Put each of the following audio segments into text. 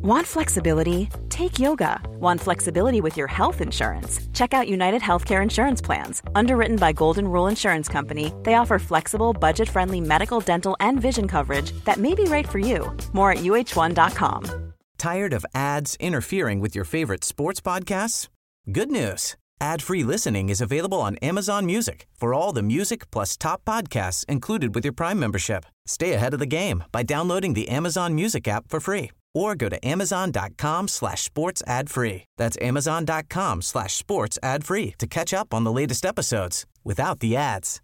Want flexibility? Take yoga. Want flexibility with your health insurance? Check out United Healthcare Insurance Plans. Underwritten by Golden Rule Insurance Company, they offer flexible, budget-friendly medical, dental, and vision coverage that may be right for you. More at uh1.com. Tired of ads interfering with your favorite sports podcasts? Good news. Ad-free listening is available on Amazon Music for all the music plus top podcasts included with your Prime membership. Stay ahead of the game by downloading the Amazon Music app for free or go to amazon.com/sports ad free. That's amazon.com/sports ad free to catch up on the latest episodes without the ads.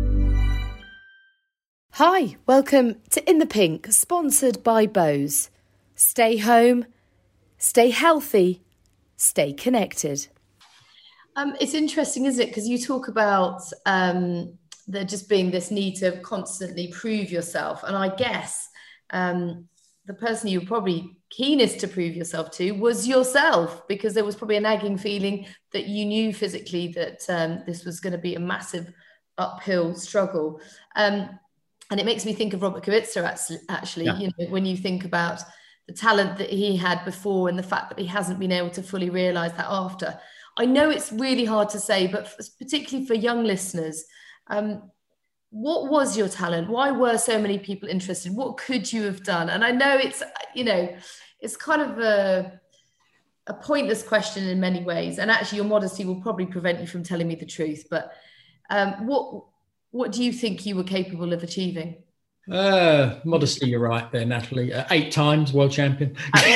Hi, welcome to In the Pink, sponsored by Bose. Stay home, stay healthy, stay connected. It's interesting, isn't it? Because you talk about there just being this need to constantly prove yourself. And I guess the person you were probably keenest to prove yourself to was yourself, because there was probably a nagging feeling that you knew physically that this was going to be a massive uphill struggle. And it makes me think of Robert Kubica, actually, Yeah. You know, when you think about the talent that he had before and the fact that he hasn't been able to fully realise that after. I know it's really hard to say, but particularly for young listeners, what was your talent? Why were so many people interested? What could you have done? And I know it's, you know, it's kind of a pointless question in many ways. And actually your modesty will probably prevent you from telling me the truth. But what do you think you were capable of achieving? Modesty, you're right there, Natalie. 8 times world champion.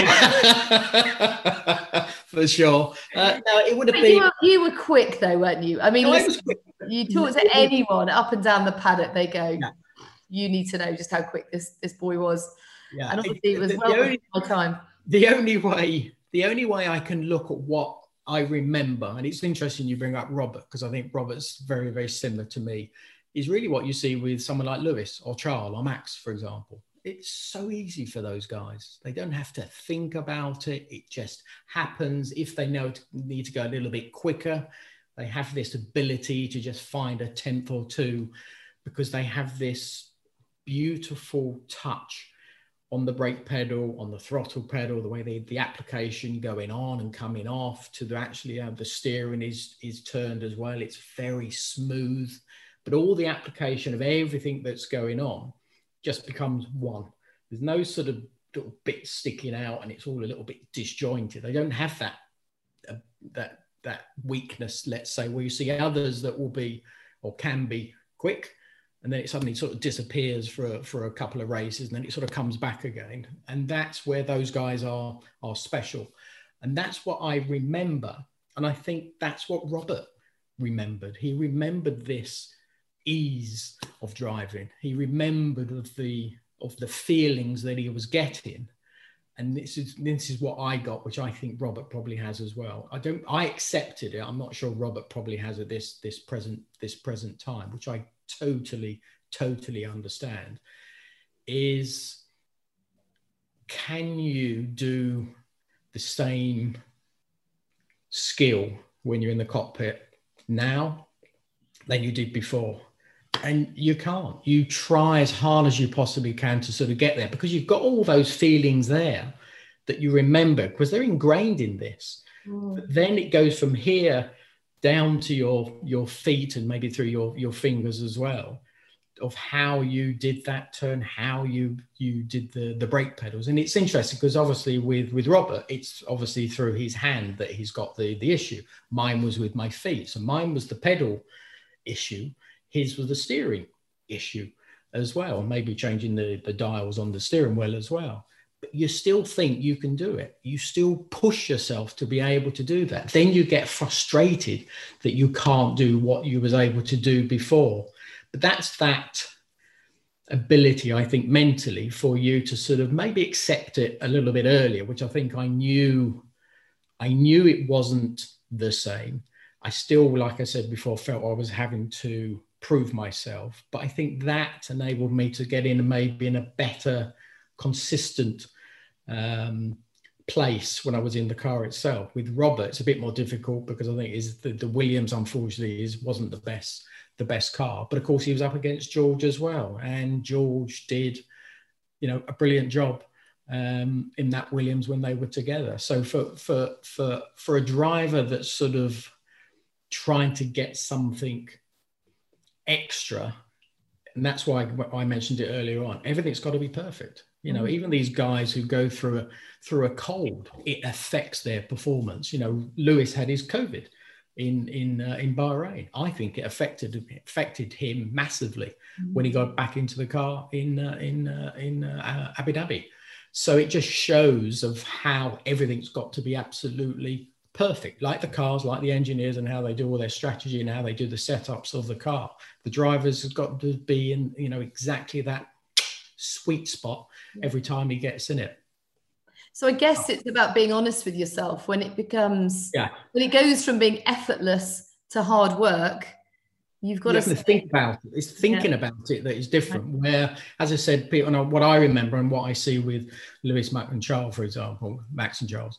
For sure. No, it would have been... You were quick though, weren't you? I mean, listen, you talk to anyone up and down the paddock, they go, yeah. You need to know just how quick this boy was. Yeah. And obviously it was well time. The only way I can look at what I remember, and it's interesting you bring up Robert, because I think Robert's very, very similar to me, is really what you see with someone like Lewis or Charles or Max, for example. It's so easy for those guys. They don't have to think about it. It just happens. If they need to go a little bit quicker, they have this ability to just find a tenth or two, because they have this beautiful touch on the brake pedal, on the throttle pedal, the way the application going on and coming off to the steering is turned as well. It's very smooth. But all the application of everything that's going on just becomes one. There's no sort of little bit sticking out and it's all a little bit disjointed. They don't have that weakness, let's say, where you see others that will be or can be quick, and then it suddenly sort of disappears for a couple of races, and then it sort of comes back again. And that's where those guys are special. And that's what I remember. And I think that's what Robert remembered. He remembered this ease of driving. He remembered of the feelings that he was getting, and this is what I got, which I think Robert probably has as well. I accepted it. I'm not sure Robert probably has at this present time, which I totally understand. Is, can you do the same skill when you're in the cockpit now than you did before? And you can't. You try as hard as you possibly can to sort of get there, because you've got all those feelings there that you remember, because they're ingrained in this. But then it goes from here down to your feet and maybe through your fingers as well, of how you did that turn, how you did the brake pedals. And it's interesting because obviously with Robert, it's obviously through his hand that he's got the issue. Mine was with my feet. So mine was the pedal issue. His was the steering issue as well, maybe changing the dials on the steering wheel as well. But you still think you can do it. You still push yourself to be able to do that. Then you get frustrated that you can't do what you was able to do before. But that's that ability, I think, mentally for you to sort of maybe accept it a little bit earlier, which I think I knew it wasn't the same. I still, like I said before, felt I was having to prove myself. But I think that enabled me to get in maybe in a better, consistent place when I was in the car itself. With Robert, it's a bit more difficult because I think the Williams, unfortunately, wasn't the best car. But of course, he was up against George as well. And George did, a brilliant job in that Williams when they were together. So for a driver that's sort of trying to get something extra, and that's why I mentioned it earlier on, everything's got to be perfect. You know, even these guys who go through a cold, it affects their performance. You know, Lewis had his COVID in Bahrain. I think it affected him massively when he got back into the car in Abu Dhabi. So it just shows of how everything's got to be absolutely perfect, like the cars, like the engineers, and how they do all their strategy and how they do the setups of the car. The drivers have got to be in, you know, exactly that sweet spot every time he gets in it. So I guess it's about being honest with yourself when it becomes, when it goes from being effortless to hard work. You've got to think about it. It's thinking about it that is different. Where, as I said, people, and what I remember and what I see with Lewis, Max and Charles, for example, Max and Charles,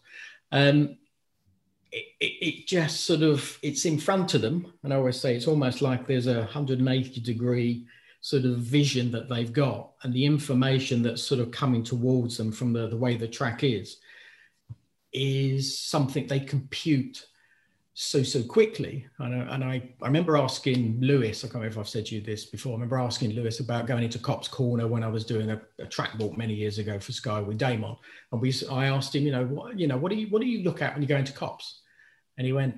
it just sort of, it's in front of them. And I always say it's almost like there's a 180-degree sort of vision that they've got, and the information that's sort of coming towards them from the way the track is something they compute so quickly. And I remember asking Lewis, I can't remember if I've said to you this before, I remember asking Lewis about going into Copse Corner when I was doing a track walk many years ago for Sky with Damon. And I asked him, what do you look at when you go into Copse? And he went,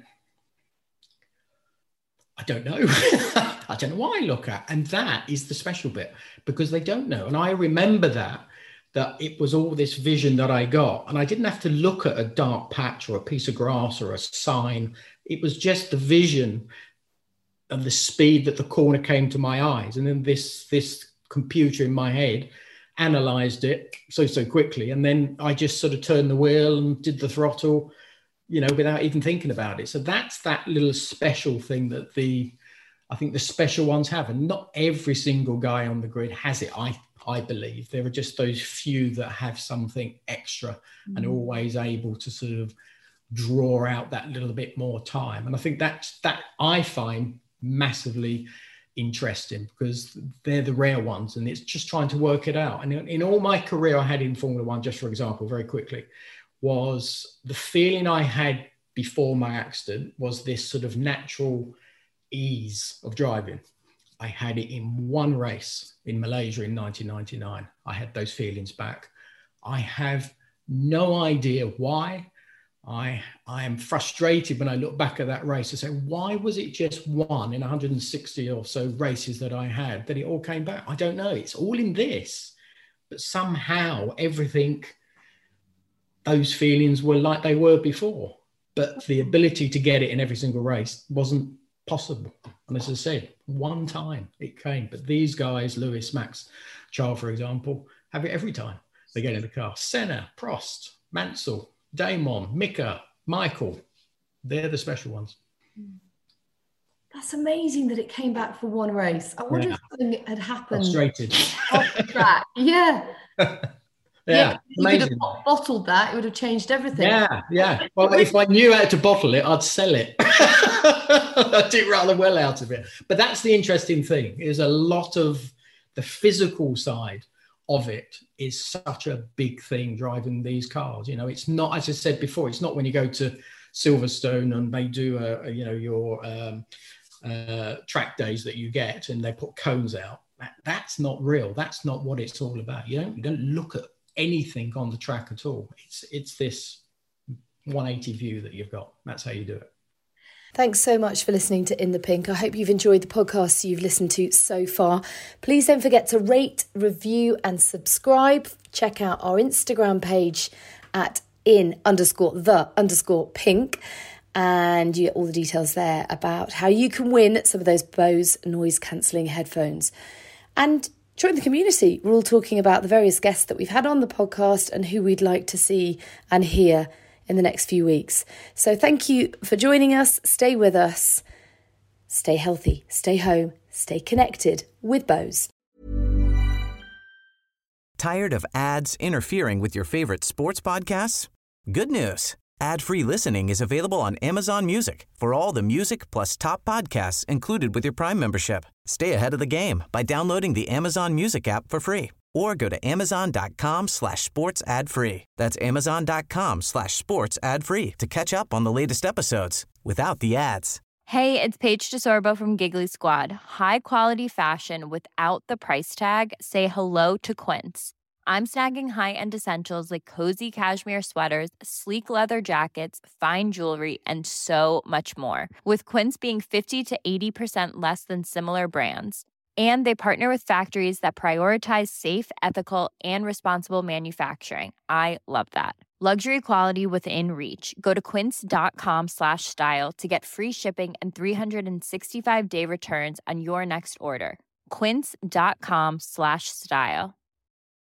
I don't know. I don't know what I look at. And that is the special bit, because they don't know. And I remember that it was all this vision that I got. And I didn't have to look at a dark patch or a piece of grass or a sign. It was just the vision of the speed that the corner came to my eyes. And then this computer in my head analyzed it so quickly. And then I just sort of turned the wheel and did the throttle, without even thinking about it. So that's that little special thing that I think the special ones have. And not every single guy on the grid has it, I believe. There are just those few that have something extra and are always able to sort of draw out that little bit more time. And I think that I find massively interesting, because they're the rare ones, and it's just trying to work it out. And in all my career I had in Formula One, just for example, very quickly, was the feeling I had before my accident was this sort of natural ease of driving. I had it in one race in Malaysia in 1999. I had those feelings back. I have no idea why. I am frustrated when I look back at that race and say, why was it just one in 160 or so races that I had that it all came back? I don't know. It's all in this. But somehow everything, those feelings were like they were before. But the ability to get it in every single race wasn't possible. And as I said, one time it came. But these guys, Lewis, Max, Charles, for example, have it every time they get in the car. Senna, Prost, Mansell, Damon, Mika, Michael, they're the special ones. That's amazing that it came back for one race. I wonder if something had happened. Frustrated. Off the track. Yeah. Yeah, you could have bottled that. It would have changed everything. Yeah. Well, if I knew how to bottle it, I'd sell it. I'd do rather well out of it. But that's the interesting thing, is a lot of the physical side of it is such a big thing driving these cars. It's not, as I said before, it's not when you go to Silverstone and they do your track days that you get and they put cones out. That's not real. That's not what it's all about. You don't look at anything on the track at all. It's this 180 view that you've got. That's how you do it. Thanks so much for listening to In the Pink. I hope you've enjoyed the podcasts you've listened to so far. Please don't forget to rate, review and subscribe. Check out our Instagram page at in_the_pink, and you get all the details there about how you can win some of those Bose noise cancelling headphones. And join the community. We're all talking about the various guests that we've had on the podcast and who we'd like to see and hear in the next few weeks. So thank you for joining us. Stay with us. Stay healthy, stay home, stay connected with Bose. Tired of ads interfering with your favorite sports podcasts? Good news. Ad-free listening is available on Amazon Music for all the music plus top podcasts included with your Prime membership. Stay ahead of the game by downloading the Amazon Music app for free or go to amazon.com/sports ad free. That's amazon.com/sports ad free to catch up on the latest episodes without the ads. Hey, it's Paige DeSorbo from Giggly Squad. High quality fashion without the price tag. Say hello to Quince. I'm snagging high-end essentials like cozy cashmere sweaters, sleek leather jackets, fine jewelry, and so much more. With Quince being 50 to 80% less than similar brands. And they partner with factories that prioritize safe, ethical, and responsible manufacturing. I love that. Luxury quality within reach. Go to quince.com/style to get free shipping and 365-day returns on your next order. Quince.com/style.